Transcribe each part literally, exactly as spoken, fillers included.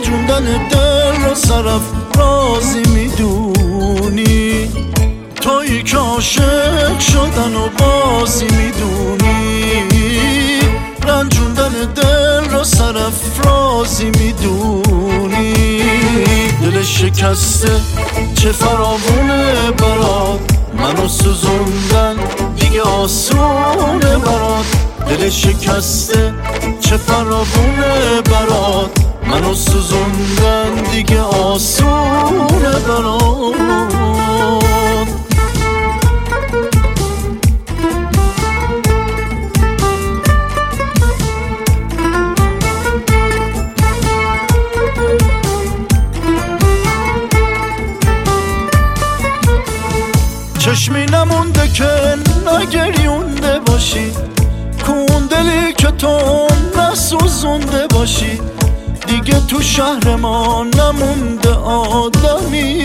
رنجوندن دل رو سرافرازی میدونی، تویی که عاشق شدن و بازی میدونی، رنجوندن دل رو سرافرازی میدونی. دل شکسته چه فراوونه برات، منو سوزوندن دیگه آسونه برات. دل شکسته چه فراوونه برات، منو سوزوندن دیگه آسونه برات. چشمی نمونده که نگریونده باشی، کون دلی که تو نسوزونده باشی. دیگه تو شهر ما نمونده آدمی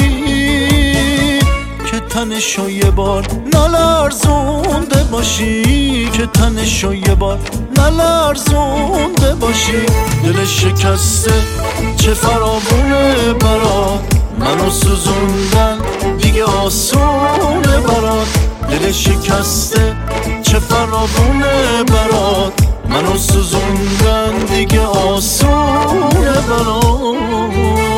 که تنشو یه بار نلرزونده باشی، که تنشو یه بار نلرزونده باشی. دل شکسته چه فراوونه برات، منو سوزوندن دیگه آسونه برات. دل شکسته چه فراوونه برات، منو سوزوندن دیگه آسونه برات.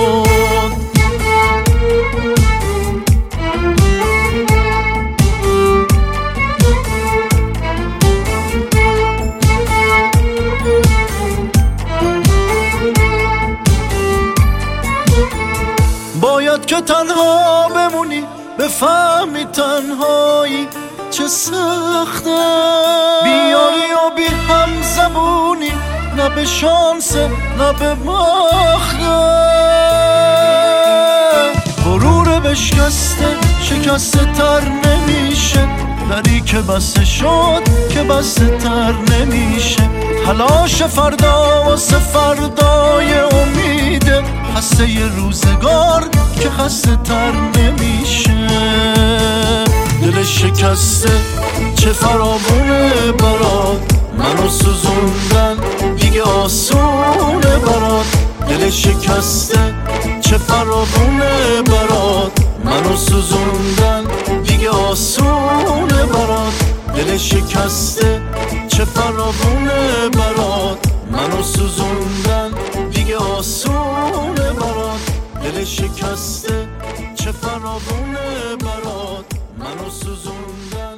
باید که تنها بمونی، بفهمی تنهایی چه سخته. بیاری و بی هم زبونی، نه به شانسه نه به بخته. غرور بشکسته شکسته تر نمیشه، دری که بسته شد که بسته تر نمیشه. تلاش فردا واسه فردای امیده، خسته ی روزگار که خسته تر نمیشه. دل شکسته چه فراوونه برات، منو سوزوندن دیگه آسونه برات. دل شکسته چه فراوونه برات، منو سوزوندن دیگه آسونه برات. دل شکسته چه فراوونه برات، منو سوزوندن دیگه آسونه برات. دل شکسته چه فراوونه برات، منو سوزوندن